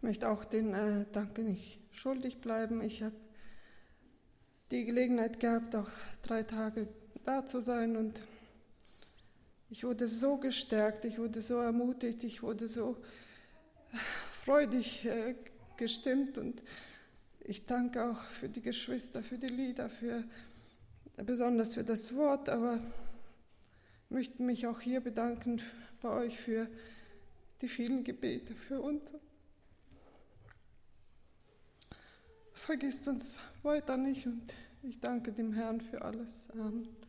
Ich möchte auch den Dank nicht schuldig bleiben. Ich habe die Gelegenheit gehabt, auch 3 Tage da zu sein und ich wurde so gestärkt, ich wurde so ermutigt, ich wurde so freudig gestimmt und ich danke auch für die Geschwister, für die Lieder, besonders für das Wort, aber möchte mich auch hier bedanken bei euch für die vielen Gebete für uns. Vergisst uns weiter nicht und ich danke dem Herrn für alles. Amen.